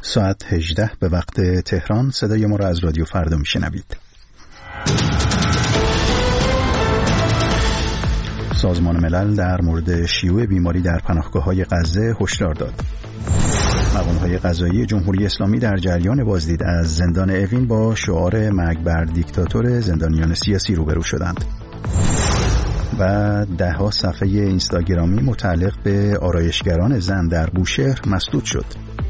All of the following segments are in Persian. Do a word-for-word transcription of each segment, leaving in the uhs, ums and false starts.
ساعت هجده به وقت تهران. صدای ما را از رادیو فردا میشنوید. سازمان ملل در مورد شیوع بیماری در پناهگاه‌های غزه هشدار داد. مقام‌های قضایی جمهوری اسلامی در جریان بازدید از زندان اوین با شعار مرگ بر دیکتاتور زندانیان سیاسی روبرو شدند. و ده ها صفحه اینستاگرامی متعلق به آرایشگران زن در بوشهر مسدود شد.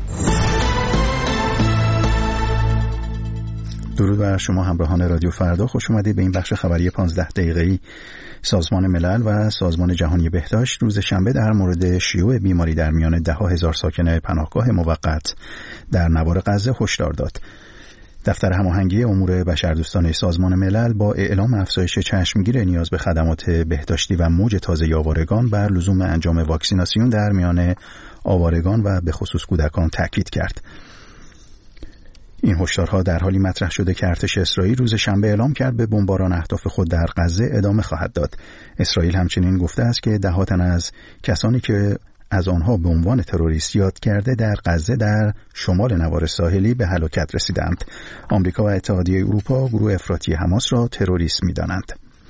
درود بر شما همراهان رادیو فردا، خوش اومدید به این بخش خبری پانزده دقیقه‌ای سازمان ملل و سازمان جهانی بهداشت روز شنبه در مورد شیوع بیماری در میان ده ها هزار ساکن پناهگاه موقت در نوار غزه هشدار داد. دفتر هماهنگی امور بشردوستانه سازمان ملل با اعلام افزایش چشمگیر نیاز به خدمات بهداشتی و موج تازه آوارگان بر لزوم انجام واکسیناسیون در میان آوارگان و به خصوص کودکان تاکید کرد. این هشدارها در حالی مطرح شده که ارتش اسرائیل روز شنبه اعلام کرد به بمباران اهداف خود در غزه ادامه خواهد داد. اسرائیل همچنین گفته است که ده تن از کسانی که از آنها به عنوان تروریست یاد کرده در غزه در شمال نوار ساحلی به هلاکت رسیدند. آمریکا و اتحادیه اروپا گروه افراطی حماس را تروریست می‌دانند.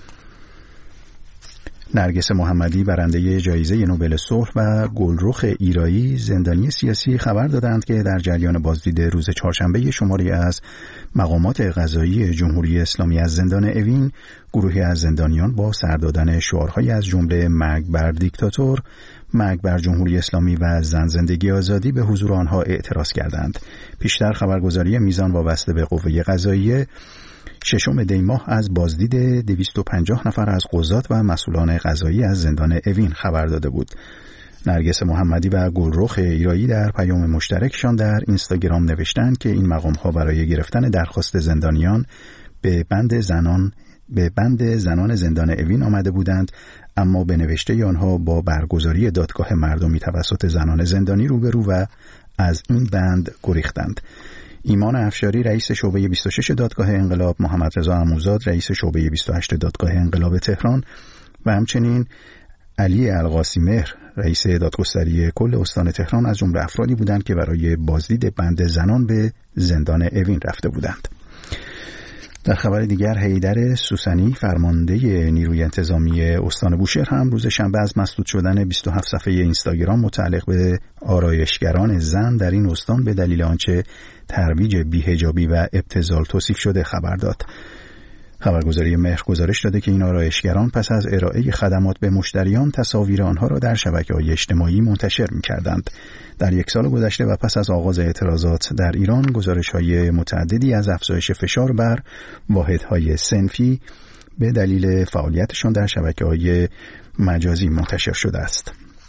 نرگس محمدی برنده جایزه نوبل صلح و گلرخ ایرایی زندانی سیاسی خبر دادند که در جریان بازدید روز چهارشنبه شماری از مقامات قضایی جمهوری اسلامی از زندان اوین، گروهی از زندانیان با سر دادن شعارهای از جمله مرگ بر دیکتاتور، مرگ بر جمهوری اسلامی و زن زندگی آزادی به حضور آنها اعتراض کردند. پیشتر خبرگزاری میزان وابسته به قوه قضاییه ششم دی ماه از بازدید دویست و پنجاه نفر از قضات و مسئولان قضایی از زندان اوین خبر داده بود. نرگس محمدی و گلرخ ایرایی در پیام مشترکشان در اینستاگرام نوشتند که این مقام‌ها برای گرفتن درخواست زندانیان به بند زنان به بند زنان زندان اوین آمده بودند، اما به نوشته آنها با برگزاری دادگاه مردمی توسط زنان زندانی روبرو و از این بند گریختند. ایمان افشاری رئیس شعبه بیست و شش دادگاه انقلاب، محمد رضا عموزاد رئیس شعبه بیست و هشت دادگاه انقلاب تهران و همچنین علی القاسی مهر رئیس دادگستری کل استان تهران از جمله افرادی بودند که برای بازدید بند زنان به زندان اوین رفته بودند. در خبر دیگر، حیدر سوسنی فرمانده نیروی انتظامی استان بوشهر هم روز شنبه از مسدود شدن بیست و هفت صفحه اینستاگرام متعلق به آرایشگران زن در این استان به دلیل آنچه ترویج بی‌حجابی و ابتذال توصیف شده خبر داد. خبرگزاری مهر گزارش داده که این آرایشگران پس از ارائه خدمات به مشتریان تصاویر آنها را در شبکه‌های اجتماعی منتشر می‌کردند. در یک سال گذشته و پس از آغاز اعتراضات در ایران، گزارش‌های متعددی از افزایش فشار بر واحدهای صنفی به دلیل فعالیتشان در شبکه‌های مجازی منتشر شده است.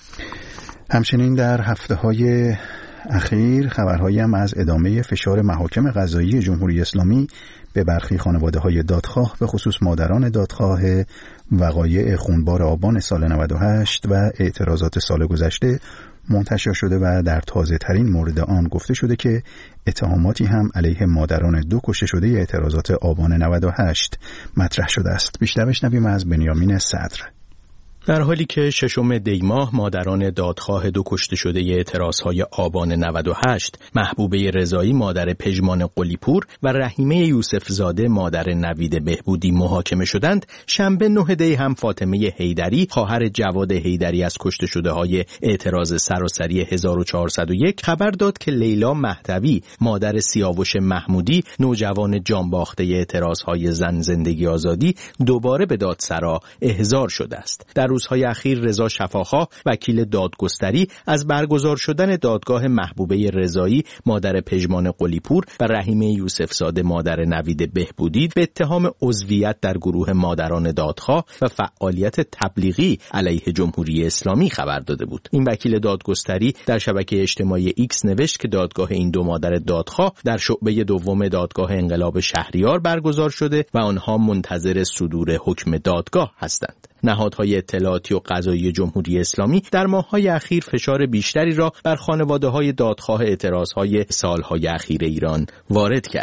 همچنین در هفته‌های اخیر خبرهایی هم از ادامه فشار محاکم قضایی جمهوری اسلامی به برخی خانواده‌های دادخواه به خصوص مادران دادخواه وقایع خونبار آبان سال نود و هشت و اعتراضات سال گذشته منتشر شده و در تازه ترین مورد آن گفته شده که اتهاماتی هم علیه مادران دو کشته شده اعتراضات آبان نود و هشت مطرح شده است. بیشتر بشنویم از بنیامین صدر. در حالی که ششم دی ماه مادران دادخواه دو کشته شده اعتراضهای آبان نود و هشت، محبوبه رضایی مادر پژمان قلی‌پور و رحیمه یوسف زاده مادر نوید بهبودی محاکمه شدند، شنبه نه دی هم فاطمه حیدری خواهر جواد حیدری از کشته شده های اعتراض سراسری هزار و چهارصد و یک خبر داد که لیلا مهدوی مادر سیاوش محمودی نوجوان جانباخته اعتراضهای زن زندگی آزادی دوباره به دادسرا احضار شده است. در روزهای اخیر رضا شفاخواه وکیل دادگستری از برگزار شدن دادگاه محبوبه رضایی مادر پژمان قلی‌پور و رحیمه یوسف زاده مادر نوید بهبودی به اتهام عضویت در گروه مادران دادخواه و فعالیت تبلیغی علیه جمهوری اسلامی خبر داده بود. این وکیل دادگستری در شبکه اجتماعی ایکس نوشت که دادگاه این دو مادر دادخواه در شعبه دوم دادگاه انقلاب شهریار برگزار شده و آنها منتظر صدور حکم دادگاه هستند. نهادهای اطلاعاتی و قضایی جمهوری اسلامی در ماه‌های اخیر فشار بیشتری را بر خانواده‌های دادخواه اعتراضهای سالهای اخیر ایران وارد کردند.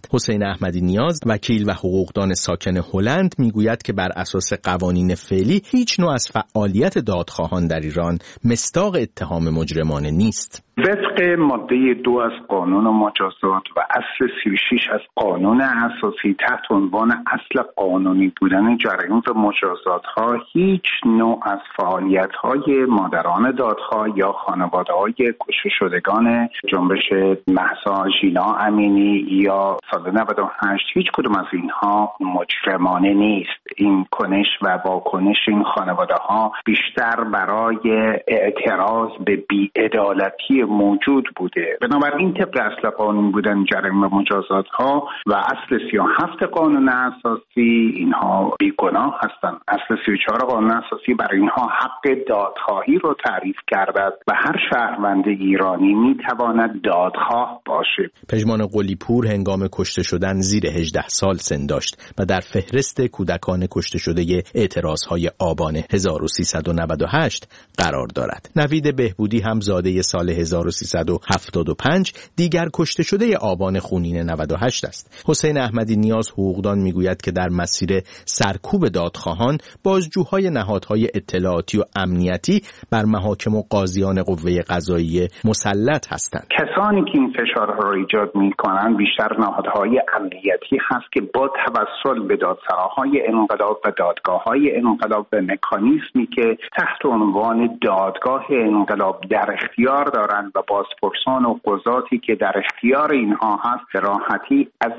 حسین احمدی نیاز، وکیل و حقوقدان ساکن هلند، میگوید که بر اساس قوانین فعلی هیچ نوع از فعالیت دادخواهان در ایران مصداق اتهام مجرمانه نیست. وفق ماده دو از قانون مجازات و اصل سی و شش از قانون اساسی تحت عنوان اصل قانونی بودن جریان و مجازات ها، هیچ نوع از فعالیت های مادران دادخواه یا خانواده های کشته شدگان جنبش مهسا ژینا امینی یا سال نود و هشت هیچ کدوم از اینها مجرمانه نیست. این کنش و واکنش این خانواده ها بیشتر برای اعتراض به بی‌عدالتی موجود بوده. بنابراین طبق اصل قانون بودن جریمه و مجازات ها و اصل سی و هفت قانون اساسی اینها بیگناه هستند. اصل سی و چهار قانون اساسی برای اینها حق دادخواهی رو تعریف کرده و هر شهروند ایرانی میتواند دادخواه باشه. پژمان قلی‌پور هنگام کشته شدن زیر هجده سال سن داشت و در فهرست کودکان کشته شده اعتراضهای آبان هزار و سیصد و نود و هشت قرار دارد. نوید بهبودی هم زاده سال هزار و سیصد و هفتاد و پنج دیگر کشته شده آبان خونین نود و هشت است. حسین احمدی نیاز حقوقدان میگوید که در مسیر سرکوب دادخواهان بازجوهای نهادهای اطلاعاتی و امنیتی بر محاکم و قاضیان قوه قضاییه مسلط هستند. کسانی که این فشارها را ایجاد میکنند بیشتر نهادهای امنیتی هست که با توسل به دادسراهای انقلاب و دادگاه‌های انقلاب به مکانیزمی که تحت عنوان دادگاه انقلاب در اختیار دارند و بازپرسان و قضاتی که در اختیار اینها هست به راحتی از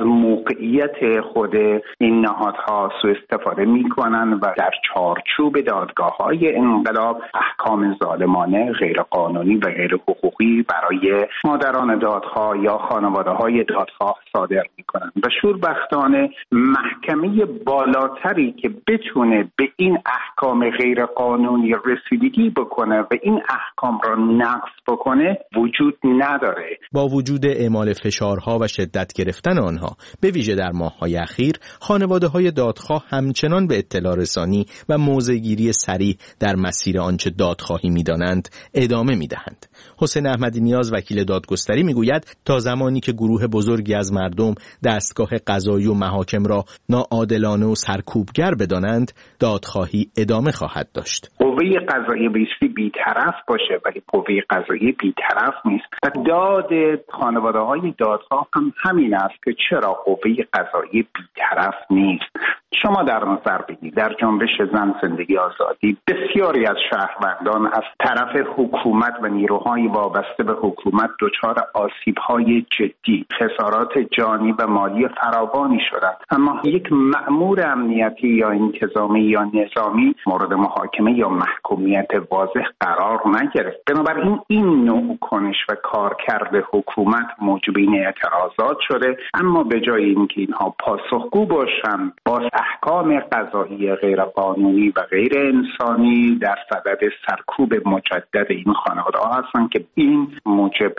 موقعیت خود این نهادها سوء استفاده میکنند و در چارچوب دادگاه‌های انقلاب احکام ظالمانه، غیر قانونی و غیر حقوقی برای مادران دادخواه یا خانواده‌های دادخواه صادر میکنند و شوربختانه محکمه بالاتری که بتونه به این احکام غیر قانونی رسیدگی بکنه و این احکام را نقض بکنه وجود نداره. با وجود اعمال فشارها و شدت گرفتن آنها به ویژه در ماه‌های اخیر، خانواده‌های دادخواه همچنان به اطلاع رسانی و موضع‌گیری سریع در مسیر آنچه دادخواهی می‌دانند ادامه می‌دهند. حسین احمدی نیاز وکیل دادگستری می‌گوید تا زمانی که گروه بزرگی از مردم دستگاه قضایی و محاکم را ناعادلانه و سرکوبگر بدانند، دادخواهی ادامه خواهد داشت. قوه قضاییه بیستی بی‌طرف باشه ولی قوه قضاییه بی‌طرف نیست. و داد خانواده‌های دادخواه هم همین است که چرا قوه قضاییه بی‌طرف نیست. شما در نظر بگیرید در جنبش زن زندگی آزادی بسیاری از شهروندان از طرف حکومت و نیروهای وابسته به حکومت دچار آسیب‌های جدی، خسارات جانی و مالی فراوانی شدند، اما یک مأمور امنیتی یا انتظامی یا نظامی مورد محاکمه یا محکومیت واضح قرار نگرفت. بنابراین این نوع کنش و کارکرد حکومت موجب این اعتراضات شده، اما به جای اینکه اینها پاسخگو باشند با احکام قضایی غیر قانونی و غیر انسانی در صدد سرکوب مجدد این خانواده‌ها هستند که این موجب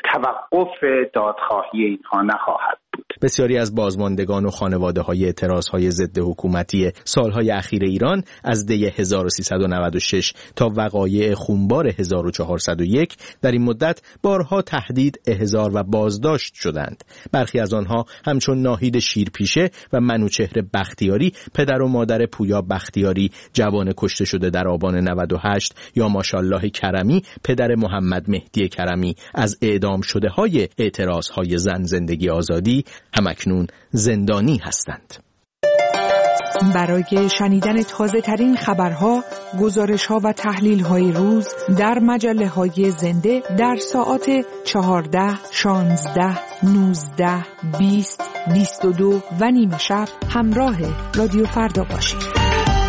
توقف دادخواهی اینها نخواهد بود. بسیاری از بازماندگان و خانواده‌های اعتراض‌های ضد حکومتی سالهای اخیر ایران از دی هزار و سیصد و نود و شش تا وقایع خونبار هزار و چهارصد و یک در این مدت بارها تهدید، احضار و بازداشت شدند. برخی از آنها همچون ناهید شیرپیشه و منوچهر بختیاری، پدر و مادر پویا بختیاری جوان کشته شده در آبان نود و هشت، یا ماشاءالله کرمی، پدر محمد مهدی کرمی، از اعدام شده های اعتراض‌های زن زندگی آزادی همکنون زندانی هستند. برای شنیدن تازه ترین خبرها، گزارش ها و تحلیل های روز در مجله های زنده در ساعات چهارده، شانزده، نوزده، بیست، بیست و دو و نیمه شب همراه رادیو فردا باشید.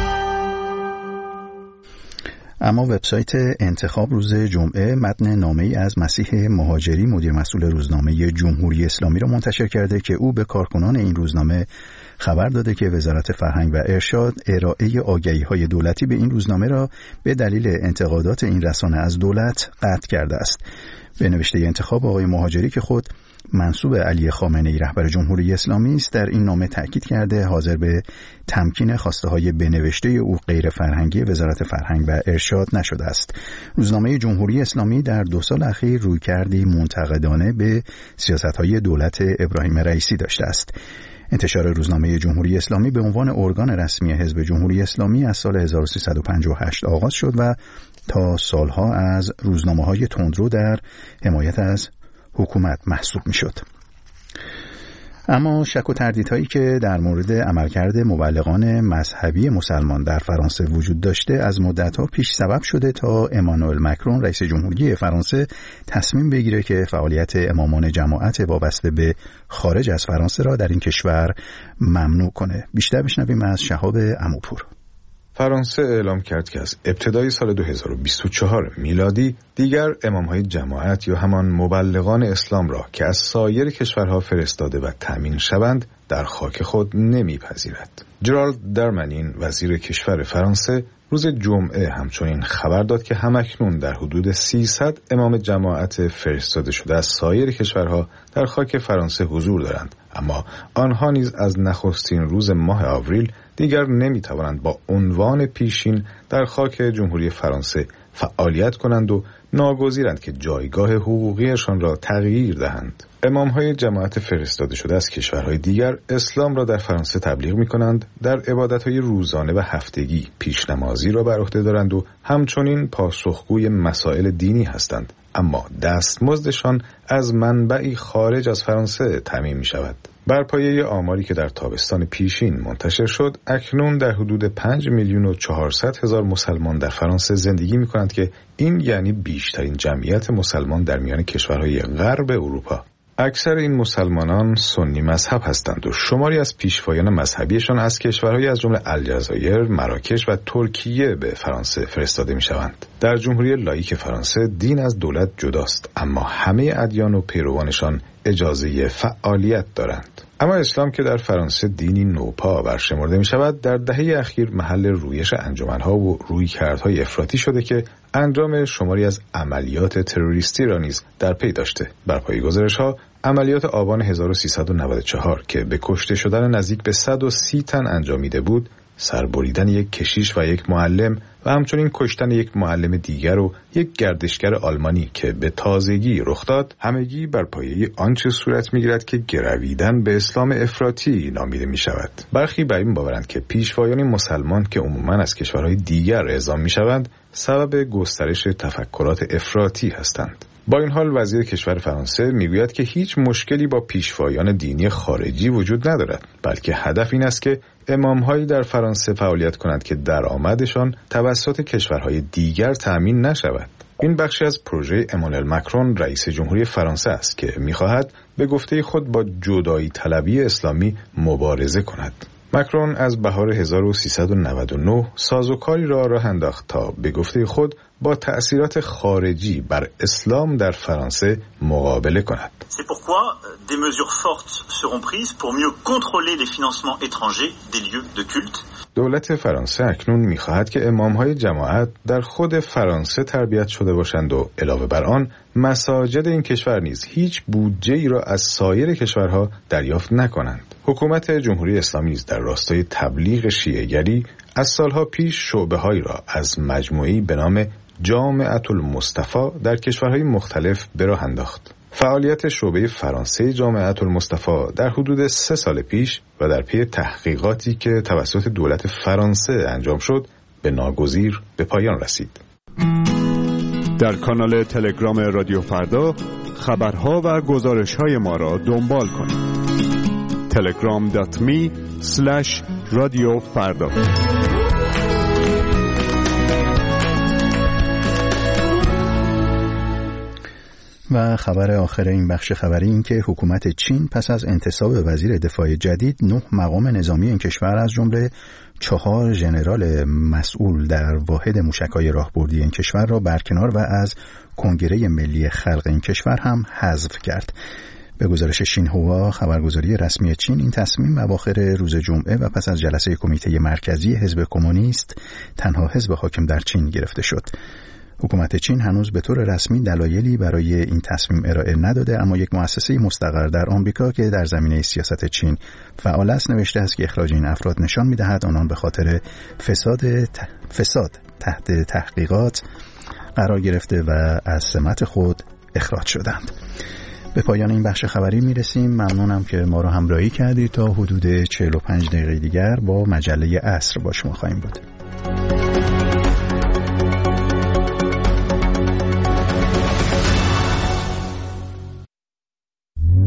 اما وبسایت انتخاب روز جمعه متن نامه‌ای از مسیح مهاجری، مدیر مسئول روزنامه جمهوری اسلامی را منتشر کرده که او به کارکنان این روزنامه خبر داده که وزارت فرهنگ و ارشاد ارائه آگهی‌های دولتی به این روزنامه را به دلیل انتقادات این رسانه از دولت قطع کرده است. به نوشته انتخاب آقای مهاجری که خود منسوب علی خامنه‌ای رهبر جمهوری اسلامی است، در این نامه تاکید کرده حاضر به تمکین خواسته‌های بنوشته او غیر فرهنگی وزارت فرهنگ و ارشاد نشده است. روزنامه جمهوری اسلامی در دو سال اخیر رویکردی منتقدانه به سیاست‌های دولت ابراهیم رئیسی داشته است. انتشار روزنامه جمهوری اسلامی به عنوان ارگان رسمی حزب جمهوری اسلامی از سال هزار و سیصد و پنجاه و هشت آغاز شد و تا سالها از روزنامه‌های تندرو در حمایت از حکومت محسوب می‌شد. اما شک و تردیدهایی که در مورد عملکرد مبلغان مذهبی مسلمان در فرانسه وجود داشته از مدت‌ها پیش سبب شده تا امانوئل مکرون رئیس جمهوری فرانسه تصمیم بگیره که فعالیت امامان جماعت وابسته به خارج از فرانسه را در این کشور ممنوع کنه. بیشتر بشنویم از شهاب عموپور. فرانسه اعلام کرد که از ابتدای سال دو هزار و بیست و چهار میلادی دیگر امام‌های جماعت یا همان مبلغان اسلام را که از سایر کشورها فرستاده و تأمین شوند در خاک خود نمیپذیرد. جرالد درمنین وزیر کشور فرانسه روز جمعه همچنین خبر داد که همکنون در حدود سیصد امام جماعت فرستاده شده از سایر کشورها در خاک فرانسه حضور دارند، اما آنها نیز از نخستین روز ماه آوریل دیگر نمیتوانند با عنوان پیشین در خاک جمهوری فرانسه فعالیت کنند و ناگزیرند که جایگاه حقوقیشان را تغییر دهند. امام‌های جماعت فرستاده شده از کشورهای دیگر اسلام را در فرانسه تبلیغ می‌کنند، در عبادت‌های روزانه و هفتگی پیشنمازی را بر عهده دارند و همچنین پاسخگوی مسائل دینی هستند، اما دستمزدشان از منبعی خارج از فرانسه تامین می‌شود. بر پایه آماری که در تابستان پیشین منتشر شد، اکنون در حدود پنج میلیون و چهارصد هزار مسلمان در فرانسه زندگی می‌کنند که این یعنی بیشترین جمعیت مسلمان در میان کشورهای غرب اروپا. اکثر این مسلمانان سنی مذهب هستند و شماری از پیشوایان مذهبیشان از کشورهای از جمله الجزایر، مراکش و ترکیه به فرانسه فرستاده می‌شوند. در جمهوری لاییک فرانسه دین از دولت جداست، اما همه ادیان و پیروانشان اجازه فعالیت دارند. اما اسلام که در فرانسه دینی نوپا برشمرده می شود، در دهه اخیر محل رویش انجمنها و رویکردهای افراطی شده که انجام شماری از عملیات تروریستی را نیز در پی داشته. بر پای گزارش‌ها، عملیات آبان هزار و سیصد و نود و چهار که به کشته شدن نزدیک به صد و سی تن انجامیده بود، سربریدن یک کشیش و یک معلم و همچنین کشتن یک معلم دیگر و یک گردشگر آلمانی که به تازگی رخ داد، همگی بر پایه آنچه صورت می‌گیرد که گرویدن به اسلام افراطی نامیده می‌شود. برخی بر این باورند که پیشوایان مسلمان که عموماً از کشورهای دیگر اعزام می‌شوند، سبب گسترش تفکرات افراطی هستند. با این حال وزیر کشور فرانسه میگوید که هیچ مشکلی با پیشوایان دینی خارجی وجود ندارد، بلکه هدف این است که امام‌هایی در فرانسه فعالیت کنند که درآمدشان توسط کشورهای دیگر تأمین نشود. این بخشی از پروژه امانوئل مکرون رئیس جمهوری فرانسه است که می‌خواهد به گفته خود با جدایی طلبی اسلامی مبارزه کند. مکرون از بهار هزار و سیصد و نود و نه سازوکاری را راه انداخت تا به گفته خود با تأثیرات خارجی بر اسلام در فرانسه مقابله کند. C'est pourquoi des mesures fortes seront prises pour mieux contrôler les financements étrangers des lieux de culte. دولت فرانسه اکنون می‌خواهد که امام‌های جماعت در خود فرانسه تربیت شده باشند و علاوه بر آن مساجد این کشور نیز هیچ بودجه‌ای را از سایر کشورها دریافت نکنند. حکومت جمهوری اسلامی نیز در راستای تبلیغ شیعه‌گری از سالها پیش شعبه‌هایی را از مجموعه‌ای به نام جامعة المصطفى در کشورهای مختلف به راه انداخت. فعالیت شعبه فرانسه جامعة المصطفى در حدود سه سال پیش و در پی تحقیقاتی که توسط دولت فرانسه انجام شد به ناگزیر به پایان رسید. در کانال تلگرام رادیو فردا خبرها و گزارش‌های ما را دنبال کنید. تلگرام دات می اسلش رادیو فردا. و خبر آخر این بخش خبری این که حکومت چین پس از انتصاب وزیر دفاع جدید نه مقام نظامی این کشور از جمله چهار ژنرال مسئول در واحد موشک‌های راهبردی این کشور را برکنار و از کنگره ملی خلق این کشور هم حذف کرد. به گزارش شینهوا خبرگزاری رسمی چین، این تصمیم اواخر روز جمعه و پس از جلسه کمیته مرکزی حزب کمونیست، تنها حزب حاکم در چین، گرفته شد. حکومت چین هنوز به طور رسمی دلایلی برای این تصمیم ارائه نداده، اما یک مؤسسه مستقر در آمریکا که در زمینه سیاست چین فعال است نوشته است که اخراج این افراد نشان می‌دهد آنان به خاطر فساد فساد تحت تحقیقات قرار گرفته و از سمت خود اخراج شدند. به پایان این بخش خبری میرسیم. ممنونم که ما را همراهی کردید. تا حدود چهل و پنج دقیقه دیگر با مجله عصر با شما خواهیم بود.